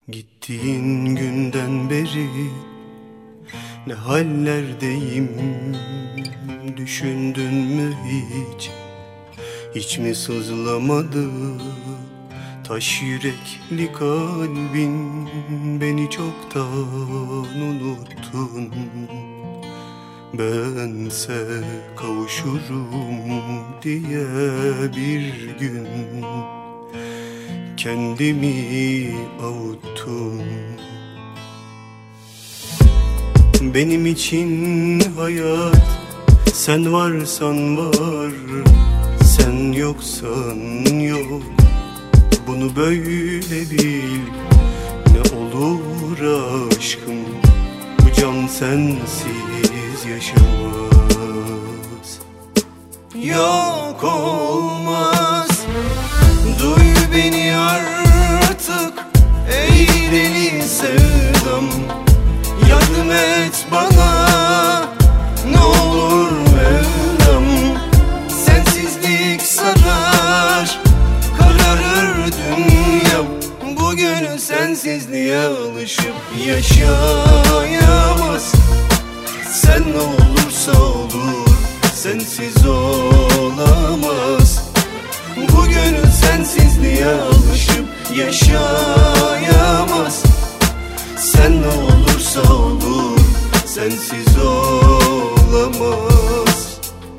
Gittiğin günden beri ne hallerdeyim, düşündün mü hiç? Hiç mi sızlamadı taş yürekli kalbin? Beni çoktan unuttun. Bense kavuşurum diye bir gün kendimi avuttum. Benim için hayat, sen varsan var, sen yoksan yok. Bunu böyle bil, ne olur aşkım, bu can sensiz yaşamaz. Yok olmaz, duy beni artık ey deli sevdam. Yardım et bana, ne olur Mevlam. Sensizlik sarar, kararır dünyam. Bugün sensizliğe alışıp yaşayamaz. Sen ne olursa olur, sensiz olamaz. Bugün sensizliğe alışıp yaşayamaz. Sen ne olursa olur, sensiz olamaz.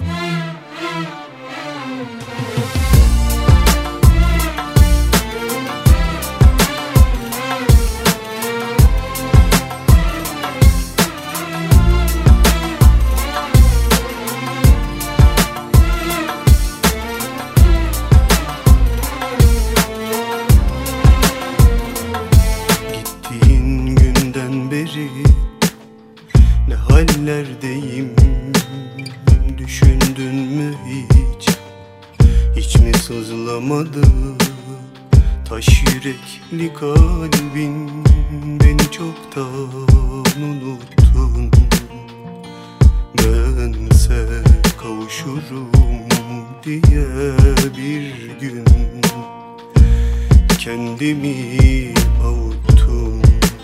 Ne hallerdeyim, düşündün mü hiç? Hiç mi sızlamadı taş yürekli kalbin? Beni çoktan unuttun. Bense kavuşurum diye bir gün kendimi avuttum.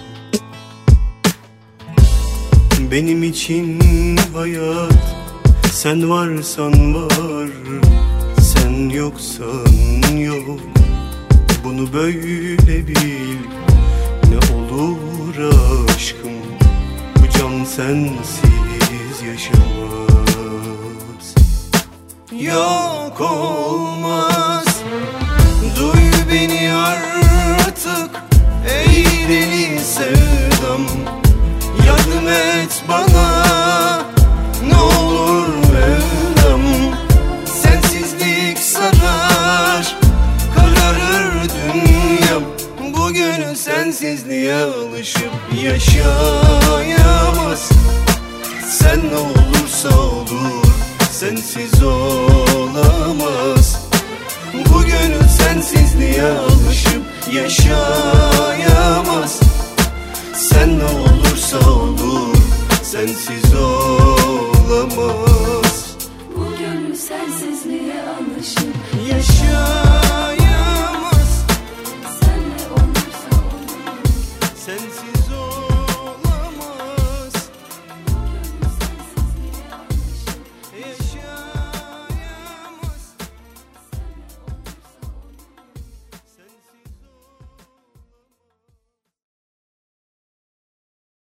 Benim için hayat, sen varsan var, sen yoksan yok. Bunu böyle bil, ne olur aşkım, bu can sensiz yaşamaz. Yok olmaz, duy beni artık ey deli sevdam. Yardım et bana, ne olur Mevlam. Sensizlik sarar, kararır dünyam. Bugün sensizliğe alışıp yaşayamaz. Sen ne olursa olur, sensiz olamaz. Bugün sensizliğe alışıp yaşayamaz. Sen ne olursa olur, sensiz olamaz. Bugün sensizliğe alışıp yaşayamaz. Sen ne olursa olur, sensiz